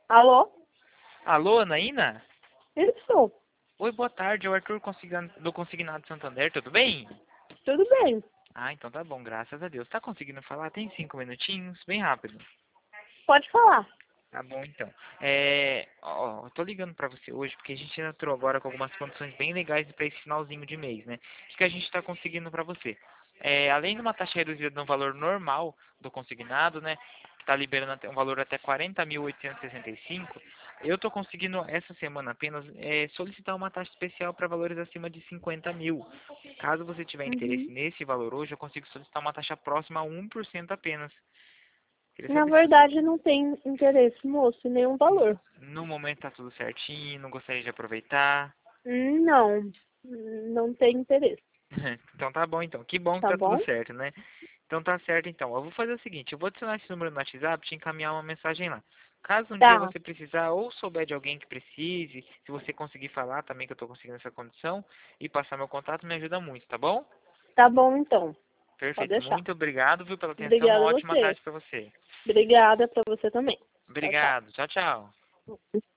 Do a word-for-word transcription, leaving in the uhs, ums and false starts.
Alô? Alô, Anaína? Isso, Oi, boa tarde, é o Arthur Consigna- do Consignado Santander, tudo bem? tudo bem. Ah, então tá bom, graças a Deus. Tá conseguindo falar? Tem cinco minutinhos? Bem rápido. Pode falar. Tá bom, então. É, ó, eu tô ligando pra você hoje porque a gente entrou agora com algumas condições bem legais pra esse finalzinho de mês, né? O que a gente tá conseguindo pra você? É, além de uma taxa reduzida no valor normal do consignado, né? Que tá liberando até um valor até quarenta mil oitocentos e sessenta e cinco, eu tô conseguindo essa semana apenas é, solicitar uma taxa especial para valores acima de cinquenta mil. Caso você tiver interesse Uhum. nesse valor hoje, eu consigo solicitar uma taxa próxima a um por cento apenas. Queria Na saber se você verdade, não tem interesse, moço, em nenhum valor. no momento tá tudo certinho, não gostaria de aproveitar. Hum, Não, não tem interesse, Então tá bom então. Que bom que tá tá tudo bom? certo, né? Então tá certo então. Eu vou fazer o seguinte, eu vou adicionar esse número no WhatsApp e te encaminhar uma mensagem lá. Caso um dia Tá, você precisar ou souber de alguém que precise, se você conseguir falar também que eu tô conseguindo essa condição e passar meu contato, me ajuda muito, tá bom? tá bom então. Pode Perfeito. deixar. Muito obrigado, viu, pela atenção. Uma Obrigada a ótima você. tarde pra você. Obrigada pra você também. Tchau, Obrigado. Tchau, tchau. tchau.